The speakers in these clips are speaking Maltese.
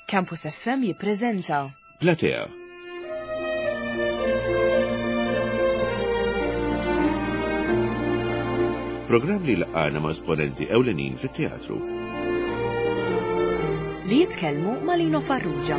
Campus FM jippreżenta Platea. Programm li laqana ma' esponenti ewlenin fit-teatru. li jitkellmu ma' Lino Farrugia.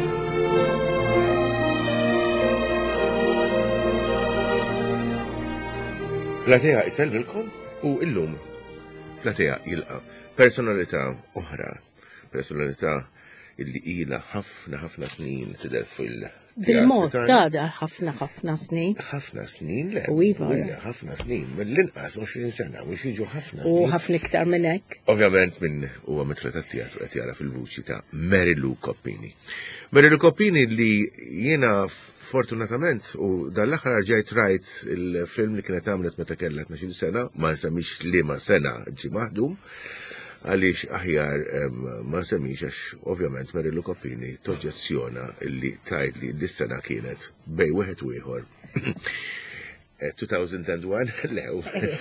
Platea iselmilkom u illum Platea jilqa personalità oħra, personalità illi ila ħafna snin tidher fil-teatru. Bil-mod tada ħafna snin. ħafna snin, le. U iva, ħafna snin, mill-inqas 20 sena, u jiġu ħafna U snin. ħafna iktar minn hekk. Ovvjament minn huwa mitra tat-teatru qed jara fil-vuċi ta' Mary Lou Coppini. Mary Lou Coppini li jiena fortunatament u dal-aħħar ġejt rajt il-film li kienet għamlet meta kellha 12 sena, ma nsemmix liema sena ġi maħdum, għaliex aħjar ma nsemmix għax ovvjament Mary Lou Coppini toġġezzjona illi tajt li dis-sena kienet bej wieħed u ieħor. 2001, lew.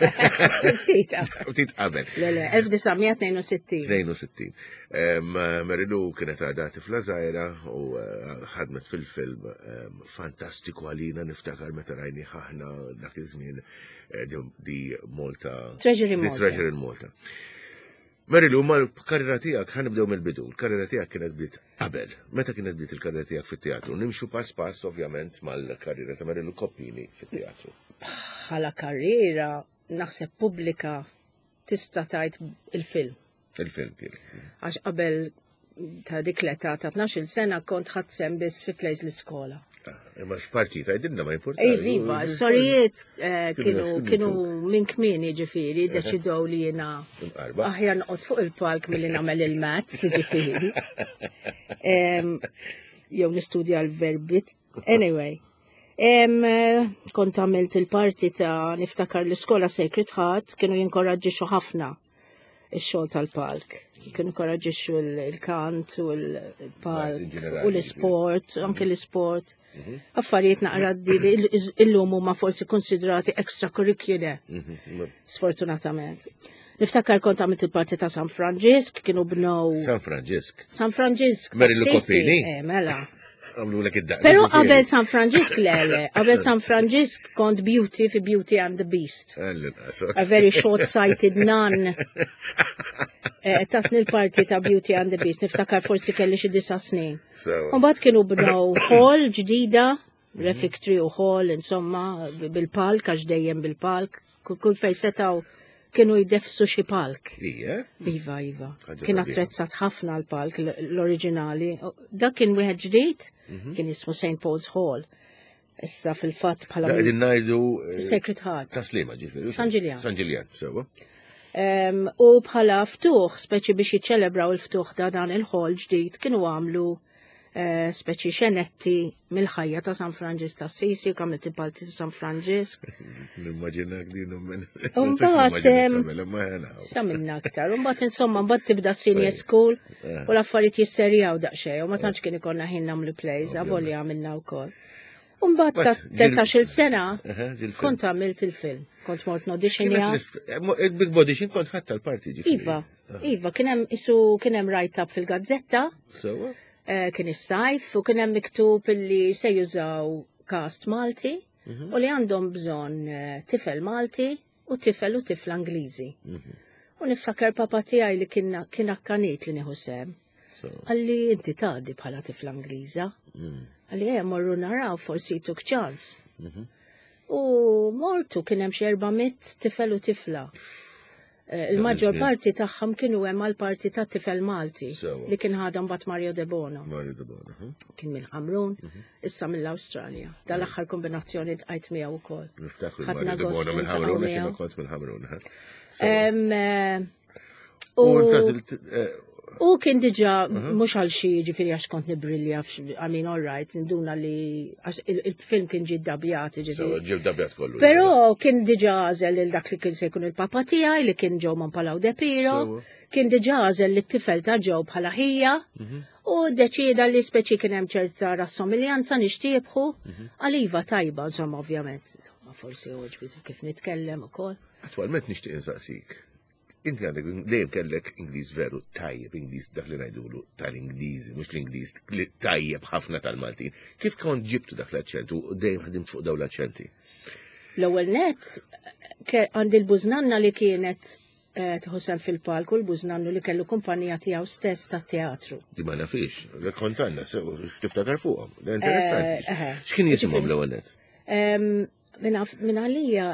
Ftit qabel. Le, 1962. 62. Mary Lou kienet għadha tifla żgħira u ħadmet fil-film fantastiku għalina niftakar meta rajni ħaħna dak iż-żmien di Malta. Treasure in Malta. Mary Lou, ma l-karriera tiegħek ħanibdew mill-bidu. L-karriera tiegħek kienet bdiet qabel. Meta kienet bdiet il-karriera tiegħek fit-teatru? Nimxu pass ovvjament mal-karriera ta' Mary Lou Coppini fit-teatru. Bħala karriera naħseb pubblika tista' tajt il-film. Il-film kien. Għax qabel ta' dik l-età ta' 12 sena kont ħadsem biss fi plays l-iskola. Imma x'partit għajdilna ma importa. Viva, s-sorijiet kienu minn kmini ġifiri, deċidow li jena aħjar noqgħod fuq il-palk mill-li nagħmel il-mats ġifiri. Jew nistudja l-verbit. Anyway, kont għamilt il-parti ta' niftakar l-iskola Sacred Heart, kienu jinkoraġġixxu ħafna ix-xogħol tal-palk. Kienu jinkoraġġixxu il-kant u l-palk u l-isport, anke l-isport. Affarijiet naqra li illum huma forsi konsidrati extracurricular, sfortunatament. Niftakar kont għamilt il-parti ta' San Franġisk, kienu bnow. San Franġisk. San Franġisk. Mary Lou Coppini. Mela. Għamlu l id-daqqa. Pero qabel San Franġisk qabel San Franġisk kont Beauty fi Beauty and the Beast. A very short-sighted nun. Tatni l-parti ta' Beauty and the Beast, niftakar forsi kelli xi 9 snin. Mbagħad kienu bnew hall ġdida, refectory u hall, insomma, bil-palk, għax dejjem bil-palk, kull fejn setgħu kienu jdefsu xi palk. Iva. Kien attrezzat ħafna l-palk, l-oriġinali. Dak kien wieħed ġdid, kien jismu St. Paul's Hall. Issa fil-fatt bħala. Qegħdin ngħidu Sacred Heart. Taslima ġifieri. San Ġiljan. San Ġiljan, sewa. U bħala ftuħ, speċi biex jiċċelebraw il-ftuħ ta' dan il-ħol ġdid, kienu għamlu speċi xenetti mill-ħajja ta' San Franġisk ta' Sisi, kamlet il-palti ta' San Franġisk. Nimmaġinak dinu minn. Xamilna aktar. Umbat insomma, umbat tibda senior school u l-affarijiet jisserjaw daqxej, u ma tantx kien ikonna ħin namlu plays, għavolja għamilna wkoll. Umbat ta' 13 sena, kont għamilt il-film. Kont mort auditionja. Il-Big Audition kont ħatta l-parti ġifiri. Iva, kienem write-up fil-gazzetta. Kien is-sajf u kien hemm miktub li se jużaw cast Malti u li għandhom bżonn tifel Malti u tifel Angliżi. U niftakar papa tiegħi li kien akkanit li nieħu sem. Għalli inti tgħaddi bħala tifla Angliża. Għalli morru naraw forsi tuk ċans. U mortu kien hemm xi 400 tifel u tifla. Il-maġġor parti tagħhom kienu hemm għall-parti ta' tifel Malti li kien ħadhom bat Mario De Bono. Kien mill-Ħamrun, issa mill-Awstralja. Dal-aħħar kombinazzjoni tqajt miegħu wkoll. Niftakru Mario De Bono mill-Ħamrun għax kont mill-Ħamrun. U kien diġa mhux għal xi ġifieri għax kont nibrilja all right, nduna li il-film kien ġie ddabjat ġifieri. Kollu. Però kien diġa għażel il dak li kien se jkun il-papa tiegħi li kien ġew man Palaw De Piro, kien diġa għażel li t-tifel ta' ġew bħala ħija u deċida li speċi kien hemm ċerta rassomiljanza nixtiebħu għaliva tajba insomma ovvjament. Forsi oġbit kif nitkellem ukoll. Attwalment nixtieq insaqsik. inti għandek dejjem kellek Ingliż veru tajjeb, Ingliż dak li ngħidulu tal-Ingliżi, mhux l-Ingliż li tajjeb ħafna tal-Maltin. Kif kont ġibtu dak l-aċċent u dejjem ħadimt fuq dawn l-aċċenti? L-ewwel net għandi l-bużnanna li kienet tħossem fil-palku, l-bużnannu li kellu kumpanija tiegħu stess tat-teatru. Di ma nafix, kontanna, tiftakar fuqhom. Da interessanti. X'kien jisimhom l-ewwel net? Min għalija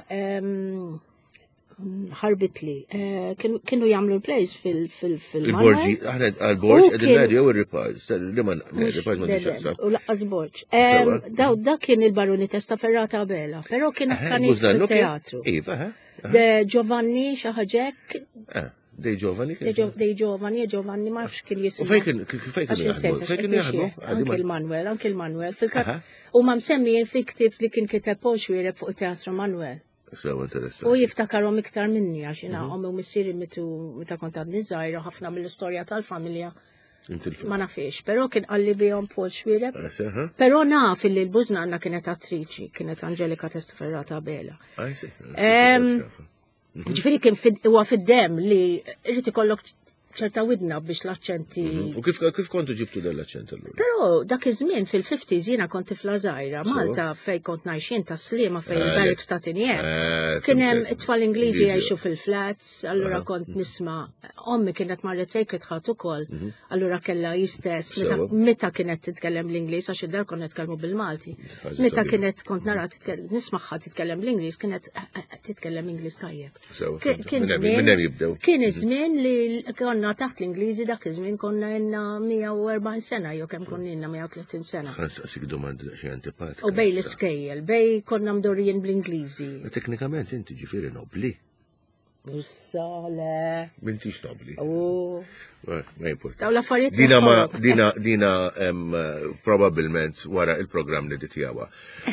ħarbitli. Kienu jagħmlu l-plays fil-Borġi, aħna għal-Borġ qegħdin ngħidu jew ir-Ripaż, li ma ir-Ripaż ma nixaqsam. U laqqas Borġ. Da kien il-Baroni Testa Ferrata Bela, però kien akkanit fil-teatru. Iva, De Giovanni xaħġek. Dej Giovanni? Dej Giovanni, ma nafx kien jisimha. U fejn jaħdmu? Anke il-Manuel. Fil-kat, u ma msemmijin fil-ktib li kien kiteb poxwireb fuq teatru Manuel. So interessanti. U jiftakarom iktar minni, għax jina għom u missieri meta kontat nizzajra ħafna mill-istorja tal-familja. Ma nafiex, pero kien għalli bijom poxwireb. Pero naf li l-bużnanna kienet attriċi, kienet Angelika Testa Ferrata Bela. Ġifiri kien huwa fid-dem li irrid ikollok ċerta widna biex l-aċċenti. U kif kontu ġibtu dal-aċċent allura? Però dak iż-żmien fil-50s jiena kont tifla żgħira, Malta fej kont ngħixin ta' Sliema fejn il-Barracks ta' Tinjeb. Kien hemm it-tfal Ingliżi jgħixu fil-flats, allura kont nisma' ommi kienet marret Sacred Heart ukoll, allura kellha jistess meta kienet titkellem l-Ingliż għax id-dar kont nitkellmu bil-Malti. Meta kienet kont nara nismagħha titkellem l-Ingliż kienet titkellem Ingliż tajjeb. Kien iż-żmien li konna taħt l-Ingliżi dak iż-żmien konna jenna 140 sena jew kemm konna jenna 130 sena. Ħansaqsik domanda xi antipatika. U bej l-iskejjel, bej konna mdorrijin bl-Ingliżi. Teknikament inti ġifieri nobli. Issa le. M'intix nobli. Ma importa. Daw l-affarijiet. Dina probabilment wara il-programm li ditjawa.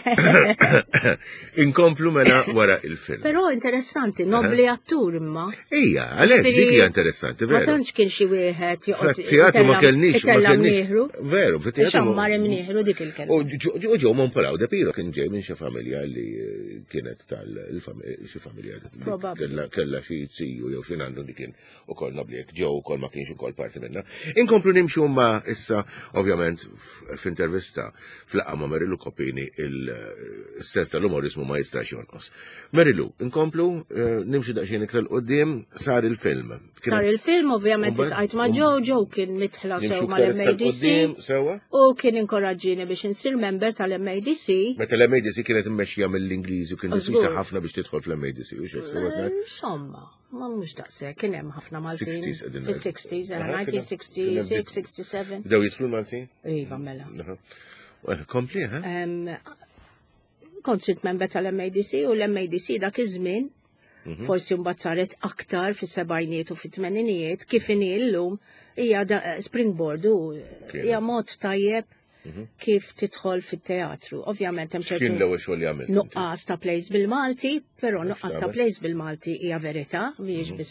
Inkomplu mela wara il-film. Però interessanti, nobli attur imma. Ija, għalhekk dik hija interessanti, veru. Ma tantx kien xi wieħed joqgħod. Teatru ma kellniex. Nieħru. Veru, xammar nieħru dik il-kelma. U ġew Monpolaw de Piro kien ġej minn xi familja li kienet xi familja kellha xi tziju jew xi nannu li kien ukoll nobli jekk ġew ukoll ma kienx ukoll parti minna. Inkomplu nimxu ma issa, ovvjament, f'intervista fl-laqgħa ma' Marilu Koppini il-sens tal-umorizmu ma jistax jonqos. Marilu, inkomplu nimxu daqsxejn iktar qudiem sar il-film. Sar il-film, ovvjament, itqajt ma' Joe kien mitħla sew mal-MADC u kien inkoraġġini biex insir member tal-MADC. Meta l-MADC kienet immexxija mill-Ingliżi u kien diffiċli ħafna biex tidħol fl-MADC u x'hekk sewwa. Insomma, ma mhux daqshekk kien hemm ħafna Maltin fis-60s, 1966, 67. Bdew jidħlu Maltin? Iva mela. Kompli, ha? Kont sirt member tal-MADC u l-MADC dak iż-żmien forsi mbagħad saret aktar fis-sebgħinijiet u fit-tmeninijiet kif inhi llum hija springboard u hija mod tajjeb kif tidħol fit-teatru. Ovvjament hemm ċertu nuqqas ta' plays bil-Malti, però nuqqas ta' plays bil-Malti hija verità mhijiex biss.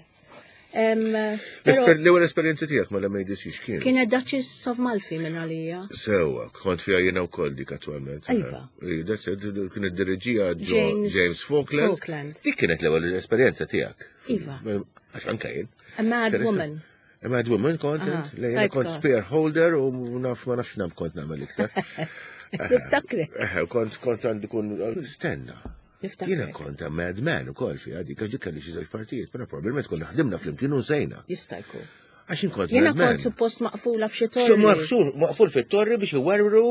L-ewwel esperjenza tiegħek mal-MADC x'kien? Kienet Duchess of Malfi minn għalija. Sewwa, kont fiha jiena wkoll dik attwalment. Iva. Kienet dirreġija James Falkland. Dik kienet l-ewwel esperjenza tiegħek. Iva. Għax anke jien. A Mad Woman. A Mad Woman kont, lejna kont spearholder u ma nafx nam kont nagħmel iktar. Niftakri. Kont għandi kun stenna. Jiena kont madman ukoll fiha dik għax dik kelli xi żewġ partijiet, però probabbilment konna ħdimna flimkien u sejna. Jista' jkun. Għax inkont Jiena kont suppost maqfula f'xi torri. Maqful fit-torri biex iwerru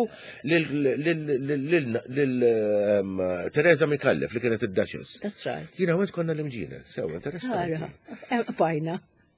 lil Teresa Mikallef li kienet id-Duchess. That's right. Jiena għed konna l-imġina, sewa interessanti. Pajna.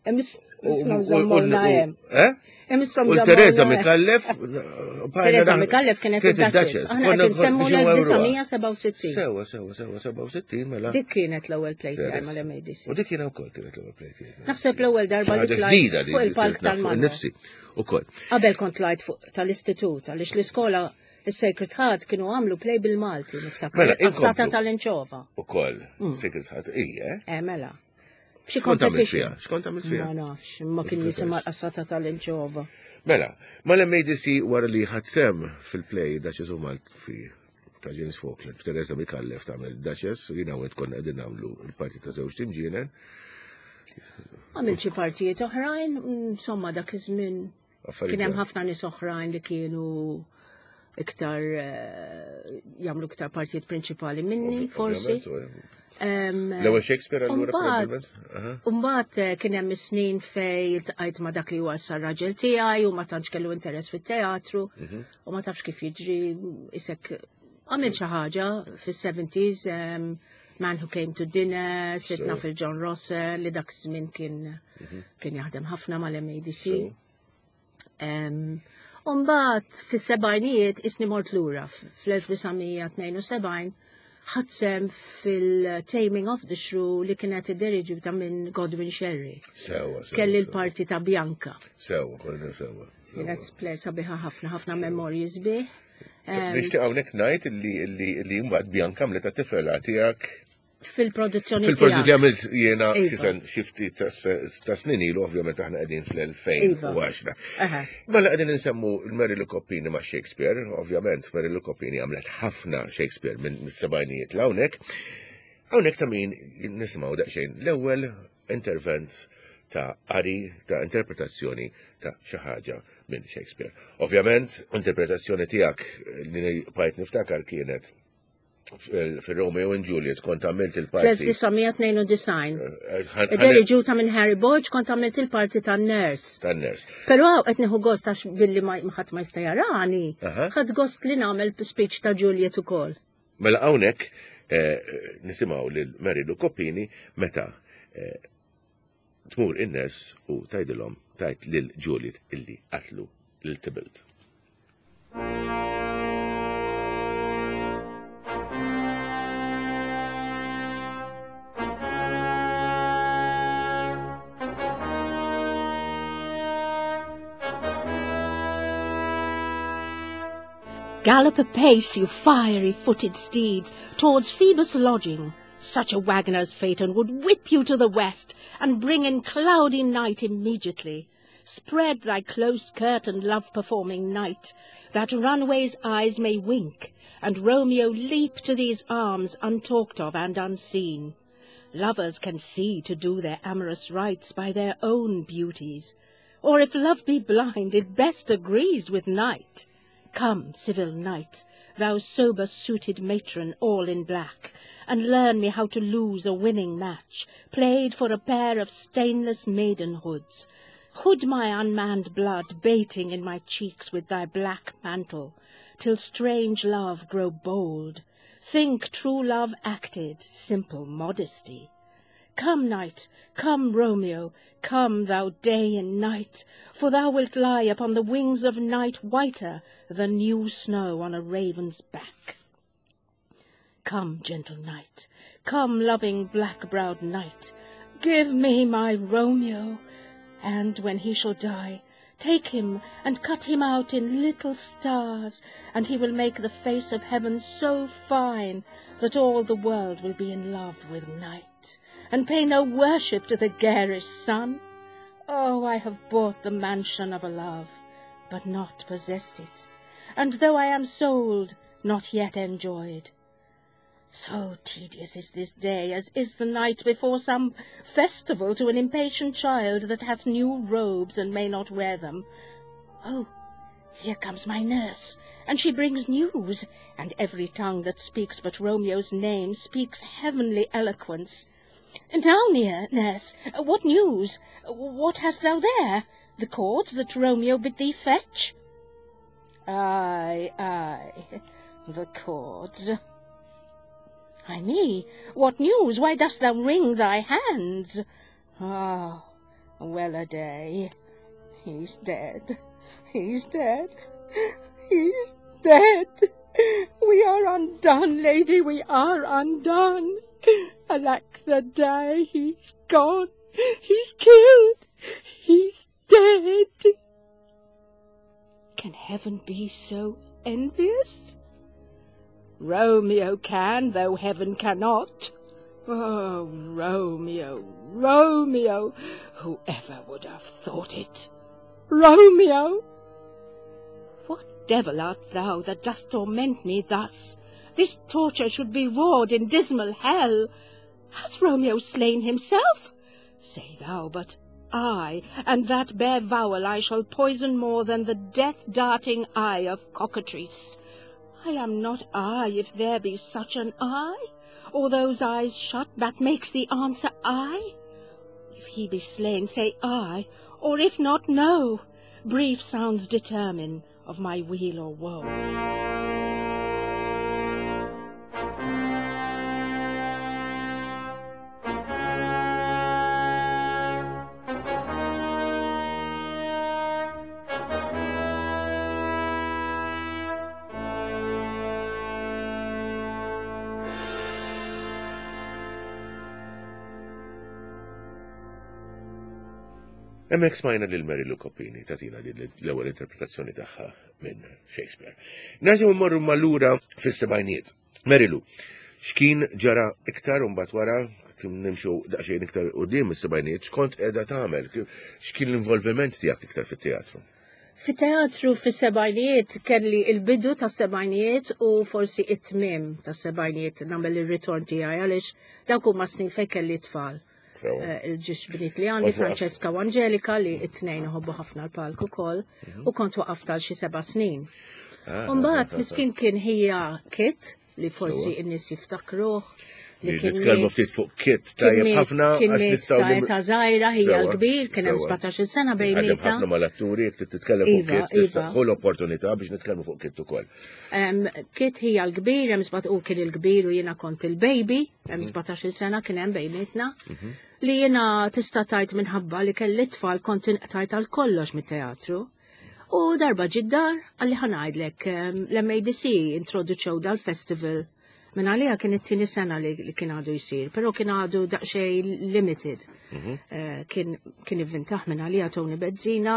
U Teresa Mikallef. Teresa Mikallef kienet id-Duchess. Aħna qed insemmu l-1967. Sewa, 67 mela. Dik kienet l-ewwel play tiegħi mal-MADC. U dik kien wkoll kienet l-ewwel play tiegħi. Naħseb l-ewwel darba li tlajt fuq il-palk tal-Malta. Ukoll. Qabel kont tlajt fuq tal-istitut għaliex l-iskola is-Sacred Heart kienu għamlu play bil-Malti niftakar. Qassata tal-Inċova. Ukoll. Sacred Heart hija. Mela. X'kont tagħmel fiha? Ma nafx, ma kien jisimha l-qassata tal-Inċova. Mela, mal-MADC wara li ħadsem fil-play Duchess of Malfi ta' James Falkland, Teresa Mikallef tagħmel Duchess, u jiena wieħed konna qegħdin nagħmlu l-parti ta' żewġ timġienen. Għamilt xi partijiet oħrajn, insomma dak iż-żmien kien hemm ħafna nies oħrajn li kienu iktar jagħmlu iktar partijiet prinċipali minni, forsi. L-ewwel Shakespeare allura Mbagħad kien hemm is-snin fejn iltqajt ma' dak li huwa sar-raġel tiegħi u ma tantx kellu interess fit-teatru u ma tafx kif jiġri isek għamil xi ħaġa fis-70s Man Who Came to Dinner, sitna fil-John Russell li dak iż-żmien kien jaħdem ħafna mal-MADC. U mbagħad fis-sebgħinijiet isni mort lura fl-1972 ħadsem fil-Taming of the Shrew li kienet id-diriġuta minn Godwin Sherry. Kelli l-parti ta' Bianca. Kienet splesa biħa ħafna memorji sbieħ. Nixtieq hawnhekk ngħid li mbagħad Bianca għamlet tifela tiegħek fil-produzzjoni tiegħek. Fil-produzzjoni għamilt jiena xi ftit ta' snin ilu, ovvjament aħna qegħdin fl-2010. Mela qegħdin insemmu l-Mary Coppini ma' Shakespeare, ovvjament Mary Coppini għamlet ħafna Shakespeare minn mis-sebgħinijiet l hawnhekk. Hawnhekk ta' min nisimgħu daqsxejn l-ewwel intervent ta' qari ta' interpretazzjoni ta' xi ħaġa minn Shakespeare. Ovvjament, interpretazzjoni tiegħek li bħajt niftakar kienet fil-Romeo and Juliet, kont għamilt il-parti. Fl-1992. Id-diriġuta minn Harry Borch, kont għamilt il-parti tan-nurse. Tan-nurse. Però qed nieħu gost għax billi ħadd ma jista' jarani. Ħadd gost li nagħmel speech ta' Juliet ukoll. Mela hawnhekk nisimgħu lil Mary Coppini meta tmur in-nurse u tajt lil Juliet illi qatlu lil Tybalt. Gallop apace, you fiery-footed steeds, towards Phoebus' lodging. Such a wagoner's phaeton would whip you to the west, and bring in cloudy night immediately. Spread thy close-curtained love-performing night, that runaway's eyes may wink, and Romeo leap to these arms untalked of and unseen. Lovers can see to do their amorous rites by their own beauties, or if love be blind, it best agrees with night. Come, civil knight, thou sober-suited matron all in black, and learn me how to lose a winning match, played for a pair of stainless maidenhoods. Hood my unmanned blood baiting in my cheeks with thy black mantle, till strange love grow bold. Think true love acted, simple modesty. Come, knight, come, Romeo, come, thou day and night, for thou wilt lie upon the wings of night whiter than new snow on a raven's back. Come, gentle knight, come, loving black-browed knight, give me my Romeo, and when he shall die, take him and cut him out in little stars, and he will make the face of heaven so fine that all the world will be in love with night, and pay no worship to the garish sun. Oh, I have bought the mansion of a love, but not possessed it, and though I am sold, not yet enjoyed. So tedious is this day, as is the night before some festival to an impatient child that hath new robes and may not wear them. Oh, here comes my nurse, and she brings news, and every tongue that speaks but Romeo's name speaks heavenly eloquence. Now, nurse, what news? What hast thou there? The cords that Romeo bid thee fetch? Aye, the cords. Ay me, what news? Why dost thou wring thy hands? Ah, well a day. He's dead. He's dead. He's dead. We are undone, lady, we are undone. Alack the day, he's gone. He's killed. He's dead. Can heaven be so envious? Romeo can, though heaven cannot. Oh, Romeo, Romeo, whoever would have thought it? Romeo! What devil art thou that dost torment me thus? This torture should be roared in dismal hell. Hath Romeo slain himself? Say thou, but I, and that bare vowel I shall poison more than the death-darting eye of cockatrice. I am not I, if there be such an eye, or those eyes shut, that makes the answer I. If he be slain, say I, or if not, no. Brief sounds determine of my weal or woe. Emmek smajna lil Marilu Coppini tatina din l-ewwel interpretazzjoni tagħha minn Shakespeare. Nerġgħu mmorru mal-lura fis-sebgħinijiet. Marilu, x'kien ġara iktar u mbagħad wara kien nimxu daqsxejn iktar quddiem is-sebgħinijiet, x'kont qiegħda tagħmel? X'kien l-involviment tiegħek iktar fit-teatru? Fit-teatru fis-sebgħinijiet kelli l-bidu tas-sebgħinijiet u forsi it-tmiem tas-sebgħinijiet nagħmel ir-ritorn tiegħi għaliex dawk huma snin fejn kelli tfal. Il-ġiex bniet li għandi Francesca u Angelika li it-tnejn iħobbu ħafna l-palku kol u kont waqafta xi 7 snin. Mbagħad miskin kien hija Kit li forsi n-nies jiftakruh li kien nitkellmu ftit fuq Kit tajjeb ħafna għax nistgħu ta' żgħira hija l-kbir kien hemm 17-il sena bejnietna. Ħafna mal-atturi jekk titkellem fuq Kit tistħu l-opportunità biex nitkellmu fuq Kit ukoll. Kit hija l-kbir, hemm kien il-kbir u jiena kont il-baby, hemm 17-il sena kien hemm bejnietna. Li jiena tista' tajt minħabba li kelli tfal kont inqtajt għal kollox mit-teatru. U darba ġiddar għalli ħanajdlek l-MADC introduċew dal-festival minn għalija kien it-tieni sena li kien għadu jsir, però kien għadu daqsxejn limited. Kien ivvintaħ minn għalija Tony Bezzina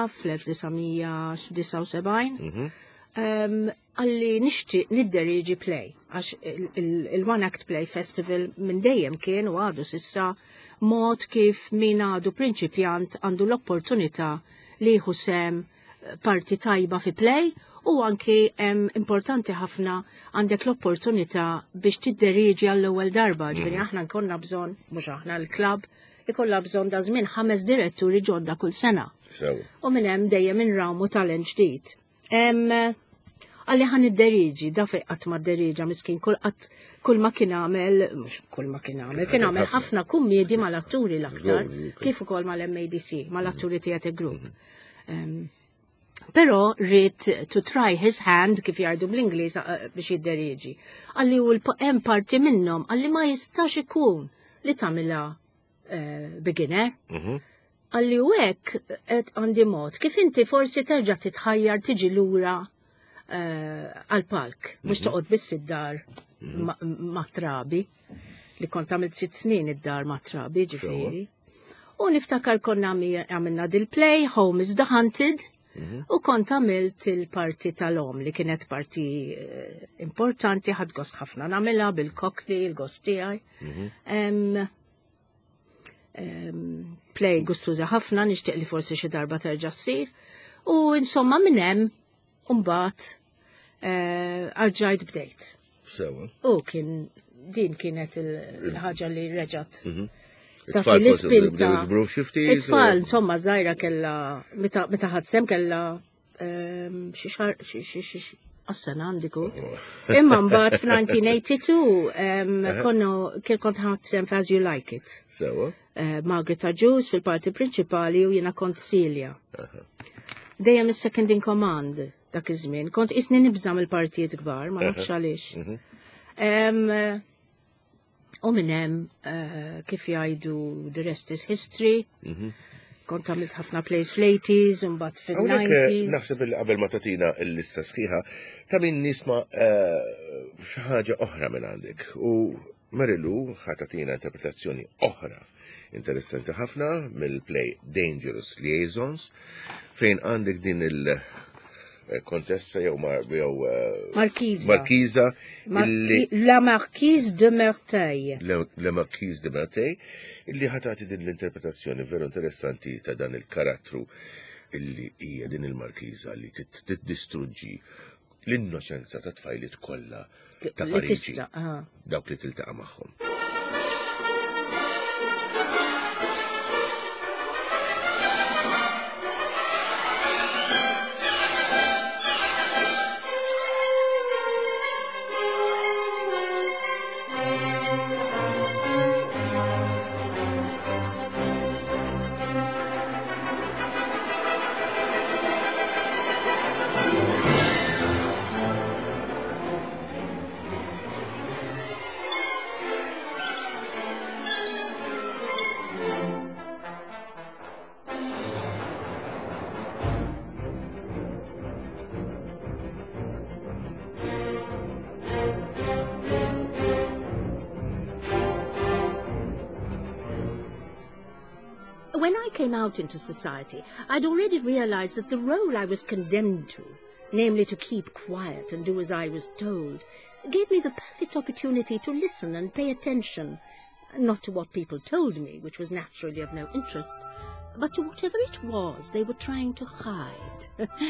fl-1979. Għalli nixtieq nidderiġi play, għax il-One Act Play Festival minn dejjem kien u għadu sissa mod kif min għadu prinċipjant għandu l-opportunità li jieħu sem parti tajba fi play u anki importanti ħafna għandek l-opportunità biex tidderiġi għall-ewwel darba. Ġifieri aħna nkonna bżonn, mhux aħna l-klabb, ikollha bżonn da żmien 5 diretturi ġodda kull sena. U minn hemm dejjem inrawmu talent ġdid. Għalli ħan id-deriġi, da fej qatt ma d-deriġa miskin kull ma kien għamel, mux kull ma kien għamel, kien għamel ħafna kummedi mal-atturi l-aktar, kif ukoll mal-MADC, mal-atturi Theatre Group. Pero rrit to try his hand, kif jgħidu bl-Ingliż biex jidderiġi. Għalli u hemm parti minnhom, għalli ma jistax ikun li tagħmilha beginner. Għalli u hekk għandi mod, kif inti forsi terġa' titħajjar tiġi lura għal-palk, mux toqgħod biss id-dar ma' trabi, li kont għamilt 6 snin id-dar ma' trabi ġifieri. U niftakar konna għamilna dil-play, Home is the Hunted, u kont għamilt il-parti tal-om li kienet parti importanti, ħad gost ħafna namela bil-kokli, il-gost tiegħi. Play gustuża ħafna, nixtieq li forsi xi darba terġa' ssir. U insomma minn hemm Umbat, għalġajt bdejt. U din kienet il-ħagġa li reġat. Taf l-ispinta. It-tfal, insomma, zaħira kella, meta ħadsem kella, Assan għandiku. Imma mbagħad f'1982 kont ħadsem As You Like It. Margaret Ajus fil-parti prinċipali u jiena kont Celia. Dejjem is-second in command dak iż-żmien. Kont isni nibżam il-partijiet kbar, ma nafx għaliex. U minn hemm kif jgħidu the rest is history. Kont għamilt ħafna plays fl-80s u mbagħad fil-90s. Naħseb li qabel ma tatina l-lista sħiħa ta' min nisma' xi ħaġa oħra minn għandek. U Marilu ħatatina interpretazzjoni oħra interessanti ħafna mill-play Dangerous Liaisons fejn għandek din il-kontessa jew Markiza. La Marquise de Merteuil. La Marquise de Merteuil, illi ħatati din l-interpretazzjoni veru interessanti ta' dan il-karattru illi hija din il-Markiza li tiddistruġġi l-innoċenza ta' tfajlit kollha ta' Pariġi. Dawk li tiltaqa' magħhom. when I came out into society, I'd already realized that the role I was condemned to, namely to keep quiet and do as I was told, gave me the perfect opportunity to listen and pay attention, not to what people told me, which was naturally of no interest, but to whatever it was they were trying to hide.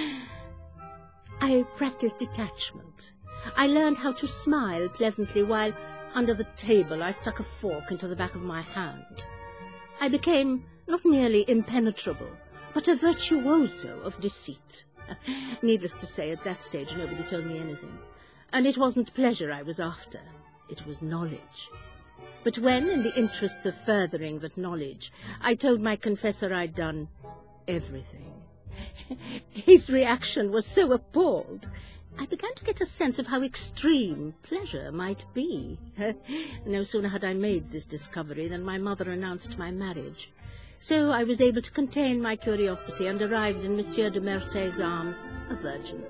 I practiced detachment. I learned how to smile pleasantly while, under the table, I stuck a fork into the back of my hand. I became not merely impenetrable, but a virtuoso of deceit. Needless to say, at that stage nobody told me anything. And it wasn't pleasure I was after, it was knowledge. But when, in the interests of furthering that knowledge, I told my confessor I'd done everything, his reaction was so appalled, I began to get a sense of how extreme pleasure might be. No sooner had I made this discovery than my mother announced my marriage. So I was able to contain my curiosity and arrived in Monsieur de Merteuil's arms, a virgin.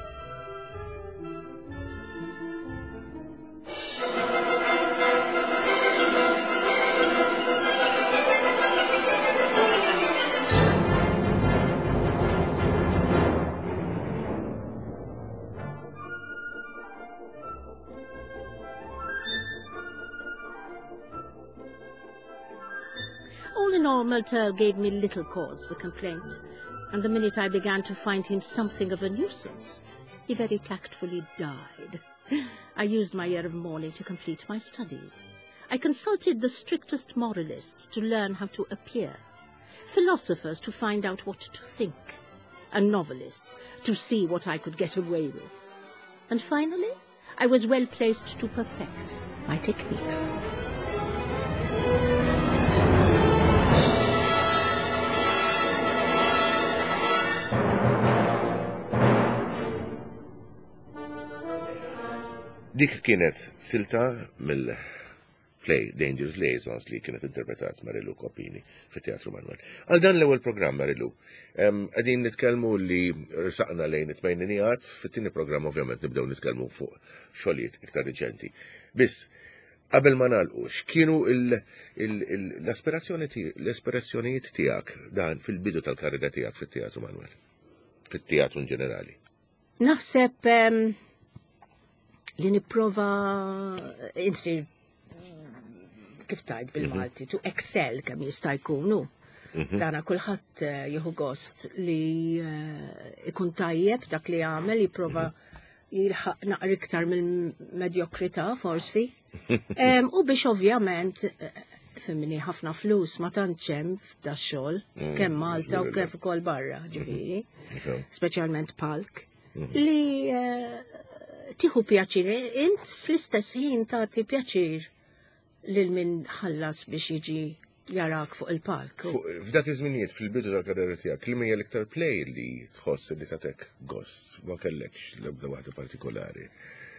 All in all, Merteuil gave me little cause for complaint, and the minute I began to find him something of a nuisance, he very tactfully died. I used my year of mourning to complete my studies. I consulted the strictest moralists to learn how to appear, philosophers to find out what to think, and novelists to see what I could get away with. And finally, I was well placed to perfect my techniques. Dik kienet silta mill-play Dangerous Liaisons li kienet interpretat Marilu Coppini fit-Teatru Manuel. Għal dan l-ewwel programm Marilu, qegħdin nitkellmu li rsaqna lejn it-tmejninijat, fit-tieni programm ovvjament nibdew nitkellmu fuq xogħlijiet iktar riċenti. Biss, qabel ma nagħlqu, x'kienu l-aspirazzjonijiet tiegħek dan fil-bidu tal-karriera tiegħek fit-Teatru Manuel? Fit-teatru in ġenerali. Naħseb li nipprova insir kif tajt bil-Malti, to excel kemm jista' jkunu. Dana kulħadd jieħu gost li ikun tajjeb dak li jagħmel, jipprova jilħaq naqra iktar mill-medjokrità forsi. U biex ovvjament femmini ħafna flus ma tantx hemm f'dax-xogħol, kemm Malta u kif ukoll barra, ġifieri, speċjalment Palk, li tieħu pjaċir, int fl-istess ħin tagħti pjaċir lil min ħallas biex jiġi jarak fuq il-palk. F'dak iż-żminijiet fil-bidu tal-karriera tiegħek, li hija l-iktar play li tħoss li tagħtek gost, ma kellekx l-ebda waħda partikolari.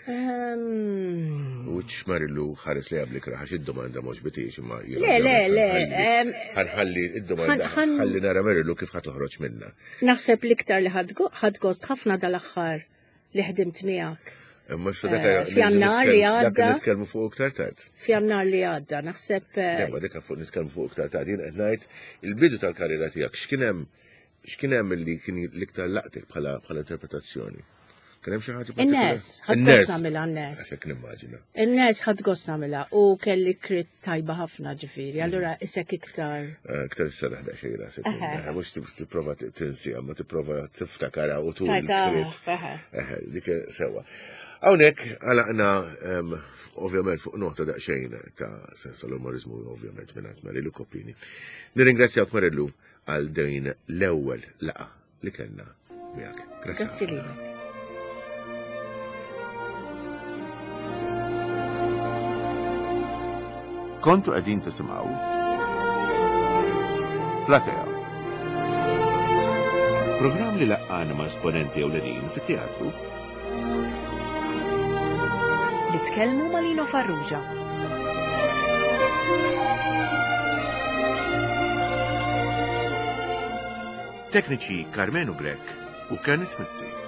Which Marilu ħares li għablik raħax id-domanda mhux bitiex imma Le. ħalli id-domanda ħalli nara Marilu kif ħad toħroġ minnha. Naħseb l-iktar li ħadd gost ħafna dal-aħħar li ħdimt miegħek. F'jannar li għadda. Dak nitkellmu fuq iktar tard. F'jannar li għadda, naħseb. Ma dik fuq nitkellmu fuq iktar tard. Jien qed ngħid il-bidu tal-karriera tiegħek x'kien hemm li kien l-iktar laqtek bħala interpretazzjoni. Kien hemm xi ħaġa. In-nies, ħadd gost nagħmilha n-nies. Għaxek nimmaġina. In-nies ħadd gost nagħmilha u kelli krit tajba ħafna ġifieri, allura isek iktar. Iktar issarraħ daqsxejn rasek. Mhux tipprova tinsija, ma tipprova tiftakara u tul. Dik sewwa. Hawnhekk għalaqna ovvjament fuq nota daqsxejn ta' sens tal-umorizmu ovvjament mingħand Marilu Coppini. Nirringrazzjak Marilu għal din l-ewwel laqa li kellna miegħek. Grazzi lilek. Kontu qegħdin tisimgħu Platea. Programm li laqqana ma' esponenti ewlenin fit-teatru li tkellmu ma' Lino Farrugia. Tekniċi Carmenu Grek u Kenneth Mizzi.